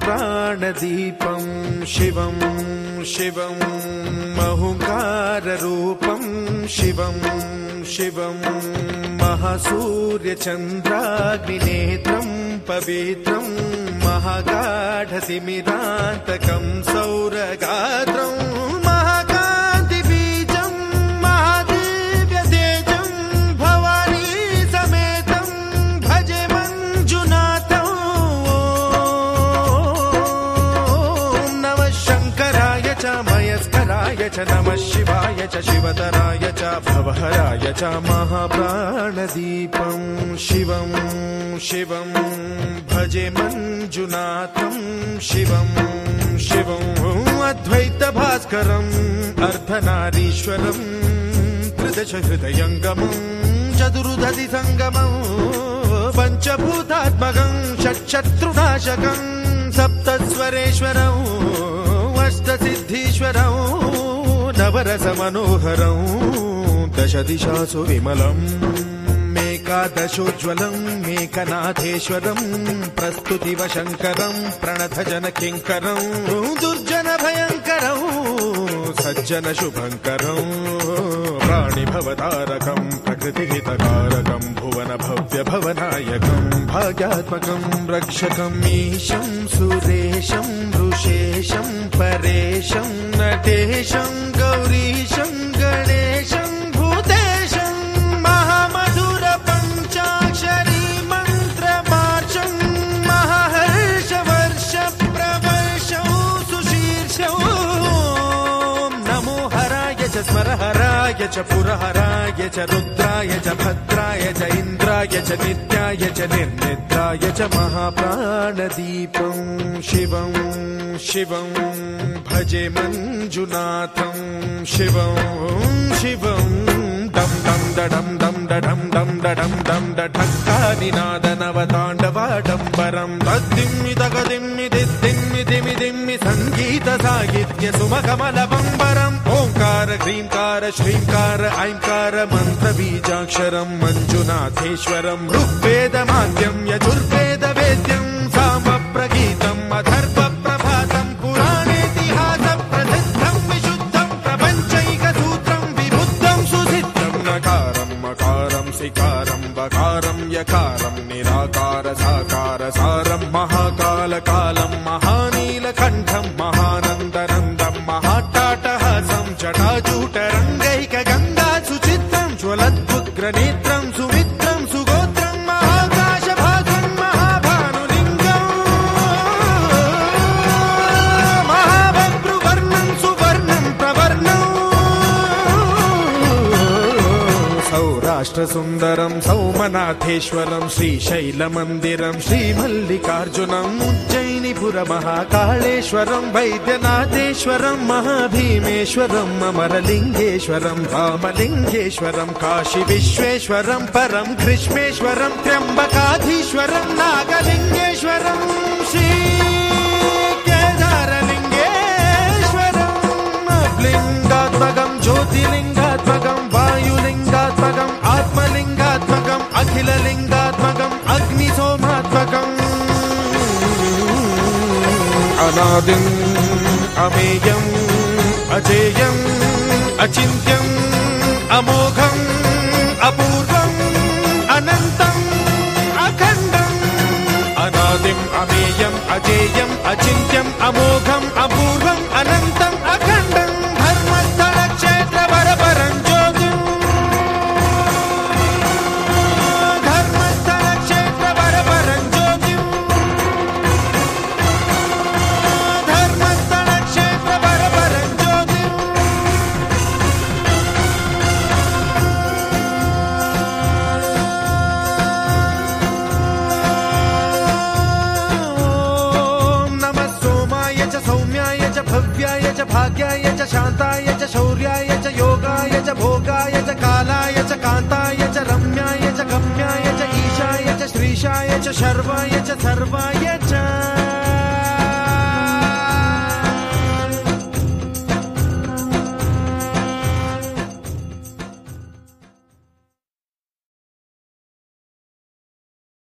महाप्राणदीपं शिवं शिवं महुङ्काररूपं शिवं शिवं महासूर्यचन्द्राग्निनेत्रं पवित्रं महागाढतिमिरान्तकं सौरगात्रं महाकान्तिबीजं महादिव्यतेजं भवानी समेतं भजे मञ्जुनाथं। ॐ नमः शङ्कराय च मयस्कराय च नमः शिवाय च शिवतराय च भवहराय च महाप्राणदीपं शिवं शिवं भजे मञ्जुनाथं शिवं शिवं अद्वैतभास्करम् अर्धनारीश्वरं त्रिदशहृदयङ्गमं चतुर्दधिसङ्गमं पञ्चभूतात्मकं षट्शत्रुनाशकं सप्तस्वरेश्वरं अष्टसिद्धीश्वरं नवरसमनोहरं दशदिशासु विमलम् एकादशोज्ज्वलं मेकनाथेश्वरं प्रस्तुतिवशङ्करं प्रणतजनकिङ्करं दुर्जनभयङ्करं सज्जनशुभङ्करं प्राणिभवतारकं प्रकृतिहितकारकं भुवनभव्यभवनायकं भाग्यात्मकं रक्षकम् ईशं सुरेशं ऋषेशं परेशं नटेशं गौरीशं गणेशं भूतेशं महामधुरपञ्चाक्षरी मन्त्रमार्चं महाहर्षवर्षप्रवर्षं सुशीर्षं। नमो हराय च स्मरहराय च पुरहराय च रुद्राय च भद्राय च इन्द्राय च नित्याय च निर्निद्राय च महाप्राणदीपं शिवं शिवं भजे मञ्जुनाथं शिवं शिवं दं दं दडं दं दडं दं दडं दं दढक्कानिनादनवताण्डवाडम्बरं तद्दिम्मि तगदिम्मि दिद्दिम्मि दिमि दिम्मि सङ्गीतसाहित्य सुमकमलबम्बरम् ओङ्कार ह्रीङ्कार श्रीङ्कार ऐङ्कार मन्त्रबीजाक्षरं मञ्जुनाथेश्वरं ऋग्वेदमाद्यं यजुर्वेदवेद्यं सामप्रगीतम् अथर्वप्रभातं पुराणेतिहासप्रसिद्धं विशुद्धं प्रपञ्चैकसूत्रं विबुद्धं सुसिद्धं नकारं मकारं सिकारं बकारं यकारं निराकार साकार सारं महाकालकालं महानीलकण्ठं महानन्दनन्दं महाट्टाटहासं जटाजूटरङ्गैकगङ्गा सुचित्रं ज्वलद्वुग्रनेत्रं सुमित्रं सुगोत्रं महाकाशभागं महाभानुलिङ्गं महाभद्रुवर्णं सुवर्णं प्रवर्णं सौराष्ट्रसुन्दरं सौमनाथेश्वरं श्रीशैलमन्दिरं श्रीमल्लिकार्जुनम् उज्जयिनीपुरमहाकाळेश्वरं वैद्यनाथेश्वरं महाभीमेश्वरं अमरलिङ्गेश्वरं रामलिङ्गेश्वरं काशीविश्वेश्वरं परं कृष्णेश्वरं त्र्यम्बकाधीश्वरं नागलिङ्गेश्वरं श्रीकेदारलिङ्गेश्वरं लिङ्गात्मकं ज्योतिलिङ्गात्मकं वायुलिङ्गात्मकम् आत्मलिङ्गात्मकम् अखिललिङ्गात्मकम् अग्निसोमात्मकम् अनादिम् अमेयम् अजेयम् अचिन्त्यम् अमोघम् अपूर्वम् अनन्तम् अखण्डम् अनादिम् अमेयम् अजेयम् अचिन्त्यम् अमोघम् अपूर्वम् अनन्तम् अखण्डम् धर्मस्थलक्षेत्रवरपरं ज्योतिम् धर्मस्थलक्षेत्रवरपरं ज्योतिम् धर्मस्थलक्षेत्रवरपरं ज्योतिम् नमः सोमाय च सौम्याय च भव्याय च भाग्याय च शान्ताय च शौर्याय च योगाय च भोगाय च कालाय च कान्ताय च रम्याय च गम्याय च ईशाय च श्रीशाय च शर्वाय च सर्वाय